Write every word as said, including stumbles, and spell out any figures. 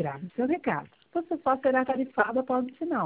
grave o seu recado. Você só será tarifado após o sinal.